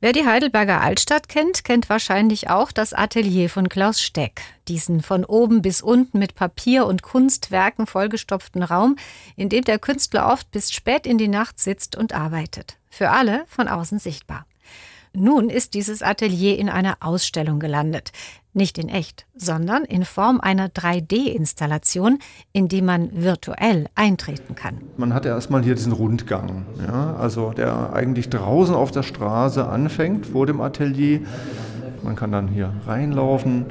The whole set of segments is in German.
Wer die Heidelberger Altstadt kennt, kennt wahrscheinlich auch das Atelier von Klaus Steck. Diesen von oben bis unten mit Papier und Kunstwerken vollgestopften Raum, in dem der Künstler oft bis spät in die Nacht sitzt und arbeitet. Für alle von außen sichtbar. Nun ist dieses Atelier in einer Ausstellung gelandet. Nicht in echt, sondern in Form einer 3D-Installation, in die man virtuell eintreten kann. Man hat ja erstmal hier diesen Rundgang, ja, also der eigentlich draußen auf der Straße anfängt, vor dem Atelier. Man kann dann hier reinlaufen,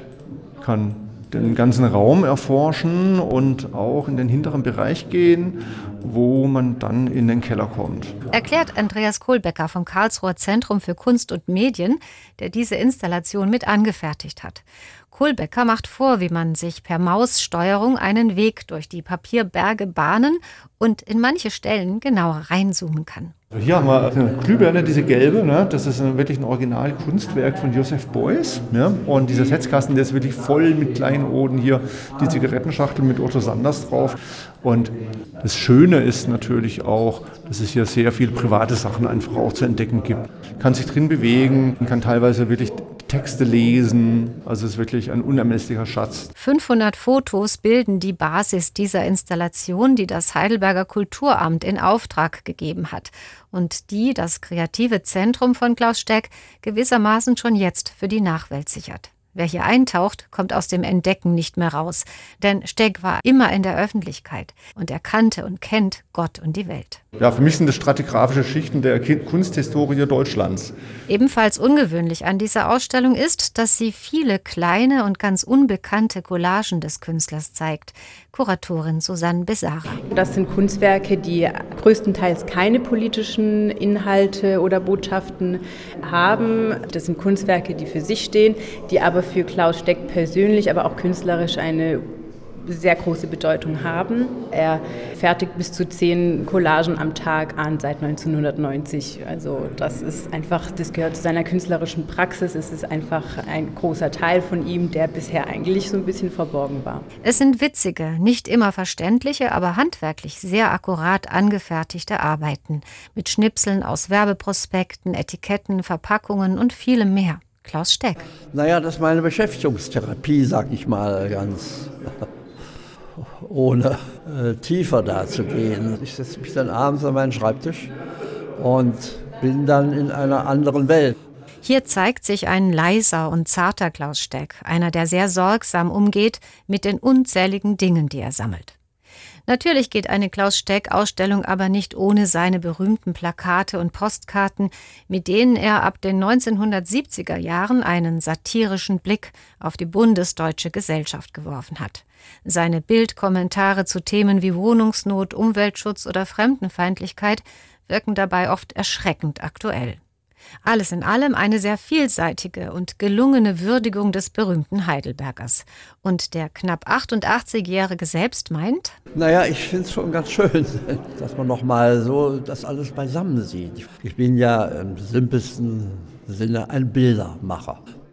kann den ganzen Raum erforschen und auch in den hinteren Bereich gehen, wo man dann in den Keller kommt. Erklärt Andreas Kohlbecker vom Karlsruher Zentrum für Kunst und Medien, der diese Installation mit angefertigt hat. Kohlbecker macht vor, wie man sich per Maussteuerung einen Weg durch die Papierberge bahnen und in manche Stellen genauer reinzoomen kann. Hier haben wir eine Glühbirne, diese gelbe, ne? Das ist wirklich ein Originalkunstwerk von Joseph Beuys. Ne? Und dieser Setzkasten, der ist wirklich voll mit Kleinoden hier, die Zigarettenschachtel mit Otto Sanders drauf. Und das Schöne ist natürlich auch, dass es hier sehr viele private Sachen einfach auch zu entdecken gibt. Man kann sich drin bewegen, man kann teilweise wirklich Texte lesen, also es ist wirklich ein unermesslicher Schatz. 500 Fotos bilden die Basis dieser Installation, die das Heidelberger Kulturamt in Auftrag gegeben hat und die das kreative Zentrum von Klaus Steck gewissermaßen schon jetzt für die Nachwelt sichert. Wer hier eintaucht, kommt aus dem Entdecken nicht mehr raus, denn Steck war immer in der Öffentlichkeit und er kannte und kennt Gott und die Welt. Ja, für mich sind das stratigraphische Schichten der Kunsthistorie Deutschlands. Ebenfalls ungewöhnlich an dieser Ausstellung ist, dass sie viele kleine und ganz unbekannte Collagen des Künstlers zeigt. Kuratorin Susanne Besara. Das sind Kunstwerke, die größtenteils keine politischen Inhalte oder Botschaften haben. Das sind Kunstwerke, die für sich stehen, die aber für Klaus Steck persönlich, aber auch künstlerisch eine sehr große Bedeutung haben. Er fertigt bis zu 10 Collagen am Tag an seit 1990. Also das gehört zu seiner künstlerischen Praxis. Es ist einfach ein großer Teil von ihm, der bisher eigentlich so ein bisschen verborgen war. Es sind witzige, nicht immer verständliche, aber handwerklich sehr akkurat angefertigte Arbeiten mit Schnipseln aus Werbeprospekten, Etiketten, Verpackungen und vielem mehr. Klaus Steck. Naja, das ist meine Beschäftigungstherapie, sag ich mal ganz ohne tiefer da zu gehen. Ich setze mich dann abends an meinen Schreibtisch und bin dann in einer anderen Welt. Hier zeigt sich ein leiser und zarter Klaus Steck, einer, der sehr sorgsam umgeht mit den unzähligen Dingen, die er sammelt. Natürlich geht eine Klaus Steck-Ausstellung aber nicht ohne seine berühmten Plakate und Postkarten, mit denen er ab den 1970er Jahren einen satirischen Blick auf die bundesdeutsche Gesellschaft geworfen hat. Seine Bildkommentare zu Themen wie Wohnungsnot, Umweltschutz oder Fremdenfeindlichkeit wirken dabei oft erschreckend aktuell. Alles in allem eine sehr vielseitige und gelungene Würdigung des berühmten Heidelbergers. Und der knapp 88-Jährige selbst meint: Naja, ich finde es schon ganz schön, dass man nochmal so das alles beisammen sieht. Ich bin ja im simpelsten Sinne ein Bildermacher.